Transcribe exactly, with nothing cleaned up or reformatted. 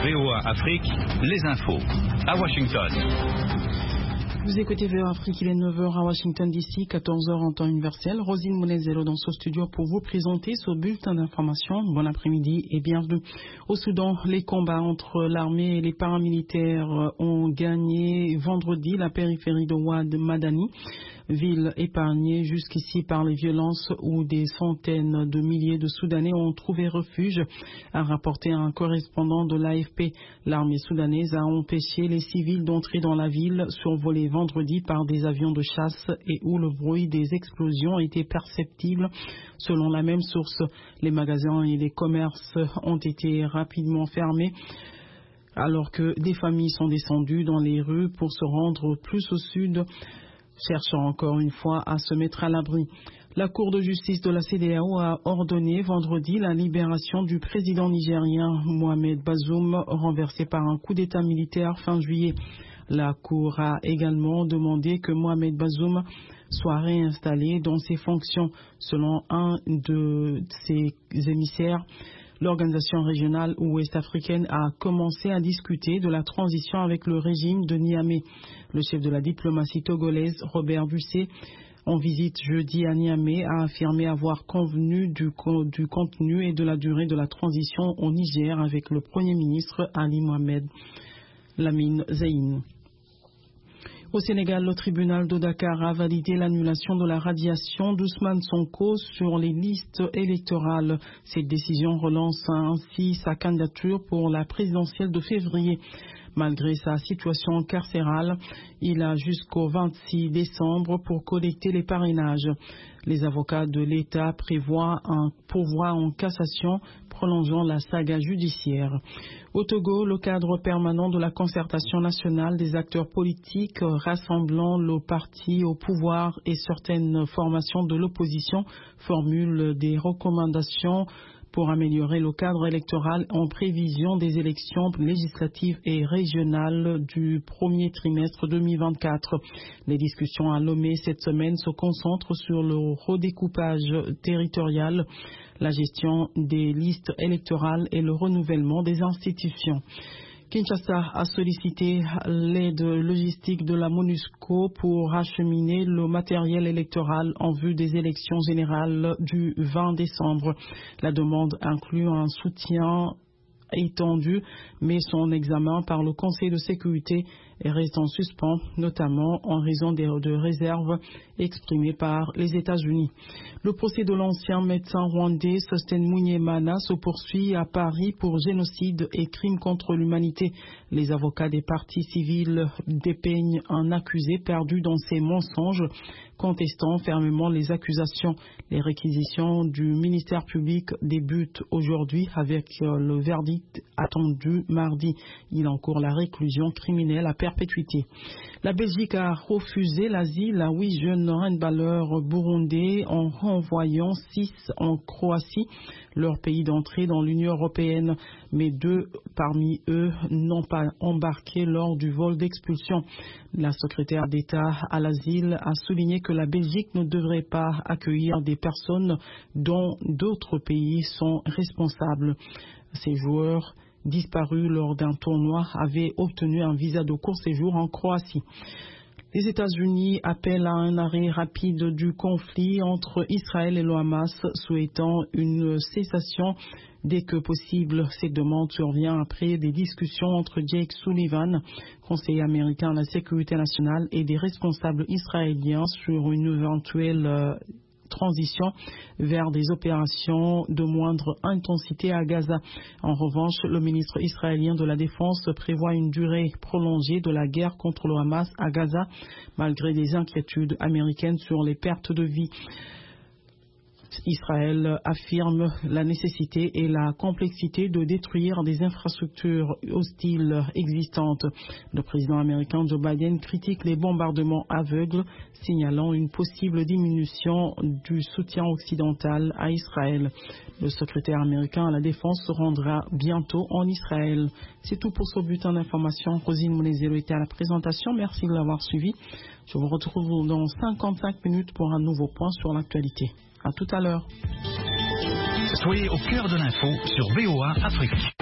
V O A Afrique, les infos. À Washington. Vous écoutez V O A Afrique, il est neuf heures à Washington D C, quatorze heures en temps universel. Rosine Mounezelo dans ce studio pour vous présenter ce bulletin d'information. Bon après-midi et bienvenue. Au Soudan, les combats entre l'armée et les paramilitaires ont gagné vendredi la périphérie de Ouad Madani, ville épargnée jusqu'ici par les violences où des centaines de milliers de Soudanais ont trouvé refuge, a rapporté un correspondant de l'A F P. L'armée soudanaise a empêché les civils d'entrer dans la ville survolée vendredi par des avions de chasse et où le bruit des explosions était perceptible. Selon la même source, les magasins et les commerces ont été rapidement fermés alors que des familles sont descendues dans les rues pour se rendre plus au sud, cherchant encore une fois à se mettre à l'abri. La Cour de justice de la C E D E A O a ordonné vendredi la libération du président nigérien Mohamed Bazoum, renversé par un coup d'État militaire fin juillet. La Cour a également demandé que Mohamed Bazoum soit réinstallé dans ses fonctions. Selon un de ses émissaires, l'organisation régionale ouest-africaine a commencé à discuter de la transition avec le régime de Niamey. Le chef de la diplomatie togolaise, Robert Busset, en visite jeudi à Niamey, a affirmé avoir convenu du, co du contenu et de la durée de la transition au Niger avec le Premier ministre Ali Mohamed Lamine Zein. Au Sénégal, le tribunal de Dakar a validé l'annulation de la radiation d'Ousmane Sonko sur les listes électorales. Cette décision relance ainsi sa candidature pour la présidentielle de février. Malgré sa situation carcérale, il a jusqu'au vingt-six décembre pour collecter les parrainages. Les avocats de l'État prévoient un pourvoi en cassation prolongeant la saga judiciaire. Au Togo, le cadre permanent de la concertation nationale des acteurs politiques rassemblant le parti au pouvoir et certaines formations de l'opposition formule des recommandations pour améliorer le cadre électoral en prévision des élections législatives et régionales du premier trimestre deux mille vingt-quatre. Les discussions à Lomé cette semaine se concentrent sur le redécoupage territorial, la gestion des listes électorales et le renouvellement des institutions. Kinshasa a sollicité l'aide logistique de la MONUSCO pour acheminer le matériel électoral en vue des élections générales du vingt décembre. La demande inclut un soutien étendu, mais son examen par le Conseil de sécurité reste en suspens, notamment en raison des de réserves exprimées par les États-Unis. Le procès de l'ancien médecin rwandais Sosthène Munyemana se poursuit à Paris pour génocide et crimes contre l'humanité. Les avocats des parties civiles dépeignent un accusé perdu dans ses mensonges, contestant fermement les accusations. Les réquisitions du ministère public débutent aujourd'hui avec le verdict attendu mardi. Il encourt la réclusion criminelle à perpétuité. La Belgique a refusé l'asile à huit jeunes handballeurs burundais en renvoyant six en Croatie, leur pays d'entrée dans l'Union européenne, mais deux parmi eux n'ont pas embarqué lors du vol d'expulsion. La secrétaire d'État à l'asile a souligné que la Belgique ne devrait pas accueillir des personnes dont d'autres pays sont responsables. Ces joueurs disparus lors d'un tournoi avaient obtenu un visa de court séjour en Croatie. Les États-Unis appellent à un arrêt rapide du conflit entre Israël et le Hamas, souhaitant une cessation dès que possible. Cette demande survient après des discussions entre Jake Sullivan, conseiller américain à la sécurité nationale, et des responsables israéliens sur une éventuelle euh, transition vers des opérations de moindre intensité à Gaza. En revanche, le ministre israélien de la Défense prévoit une durée prolongée de la guerre contre le Hamas à Gaza, malgré des inquiétudes américaines sur les pertes de vie. Israël affirme la nécessité et la complexité de détruire des infrastructures hostiles existantes. Le président américain Joe Biden critique les bombardements aveugles, signalant une possible diminution du soutien occidental à Israël. Le secrétaire américain à la Défense se rendra bientôt en Israël. C'est tout pour ce bulletin d'information. Rosine Mounezelo était à la présentation. Merci de l'avoir suivi. Je vous retrouve dans cinquante-cinq minutes pour un nouveau point sur l'actualité. À tout à l'heure. Soyez au cœur de l'info sur V O A Afrique.